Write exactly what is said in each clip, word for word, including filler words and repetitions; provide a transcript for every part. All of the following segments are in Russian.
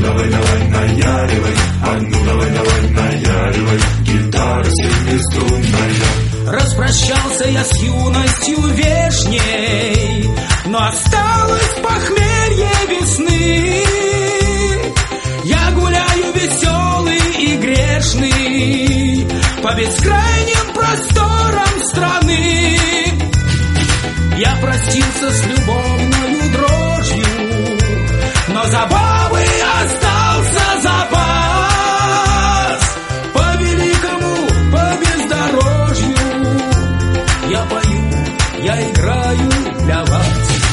давай, давай, наяривай, а ну давай, давай, наяривай, гитара семиструнная. Распрощался я с юностью вешней, но осталось похмелье весны. Я гуляю веселый и грешный по бескрайним просторам страны. Я простился с любовною дрожью, но забавы остался запас. По великому, по бездорожью я пою, я играю для вас.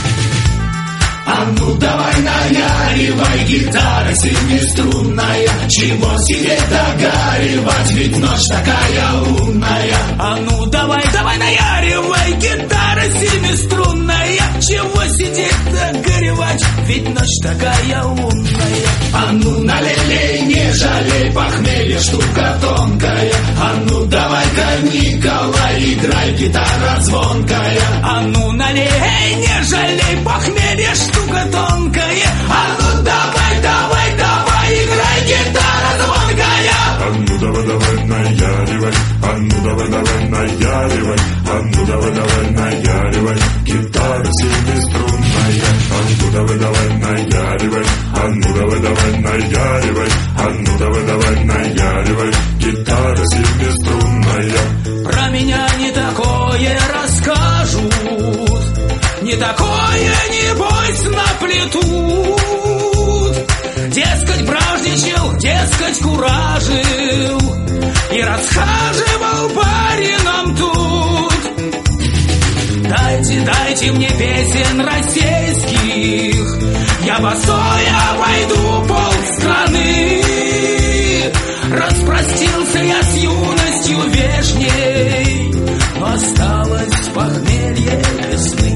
А ну давай наяривай, гитара семиструнная, чего сидеть догоривать, ведь ночь такая лунная. А ну давай, давай наяривай, гитара семиструнная, чего сидеть догоревать, ведь ночь такая лунная. А ну налей, не жалей, похмелье штука тонкая. А ну давай-ка, Николай, играй, гитара звонкая. А ну налей, не жалей, похмелье штука тонкая. А ну давай, давай, давай, играй, гитара звонкая. А ну давай, давай, наяривай, а ну давай, давай, наяривай, а ну давай, давай, наяривай, гитара семиструнная. А ну давай, давай, наяривай, а ну давай, давай, наяривай, а ну давай, давай, наяривай, гитара семиструнная. Про меня не такое расскажут, не такое, небось, наплетут. Дескать, бражничал, дескать, куражил и расхаживал барином тут. Дайте, дайте мне песен российских, я босой обойду полстраны. Распростился я с юностью вешней, но осталось похмелье весны.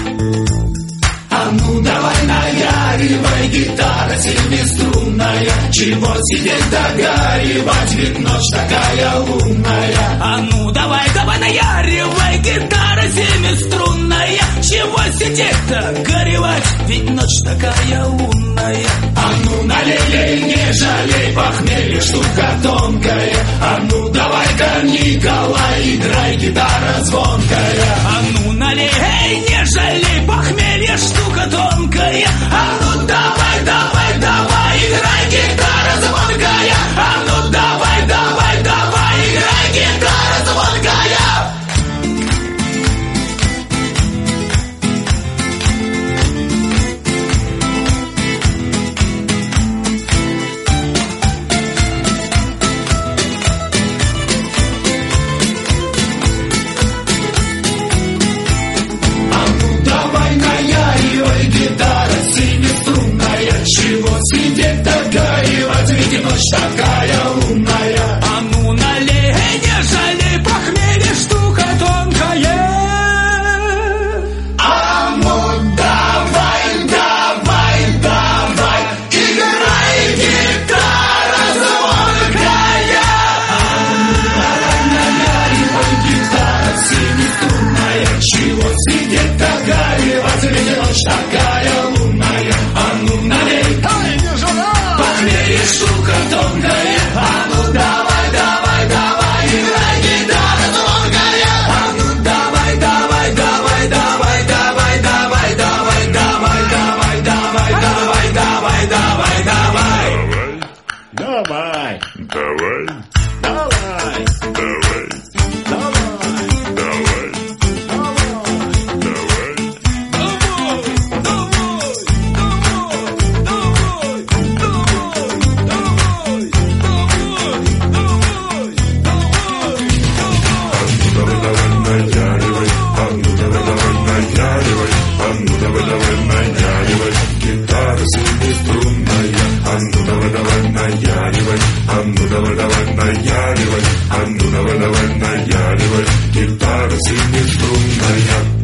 А ну давай наяривай, гитара семиструнная, чего сидеть догоривать, ведь ночь такая лунная. А ну давай, давай наяривай, гитара семиструнная, чего сидеть-то горевать, ведь ночь такая лунная. А ну налей, не жалей, похмелье штука тонкая. А ну давай-ка, Николай, играй, гитара звонкая. А ну налей, не жалей, похмелье штука тонкая. А ну давай, давай, давай, играй, гитара звонкая. А ну давай, давай, давай, играй, гитара звонкая. Чего сидеть догоривать, ведь ночь такая лунная. А ну налей, не жалей, похмелье штука тонкая. А ну давай, давай, давай, играй, гитара звонкая. А ну давай, наяривай, гитара семиструнная, чего сидеть догоривать, ведь ночь такая лунная. А ну налей, похмелье штука тонкая. А ну давай, давай, давай, играй, гитара звонкая. А ну давай, давай, давай, давай, давай, давай, давай, давай, давай, давай, давай, давай, давай, давай. Давай, давай, Давай, давай, давай, давай, наяривай, а ну давай, давай, наяривай, а ну давай, давай, наяривай, гитара семиструнная. А ну давай, давай, наяривай, а ну давай, давай, наяривай, а ну давай, давай, наяривай, гитара семиструнная.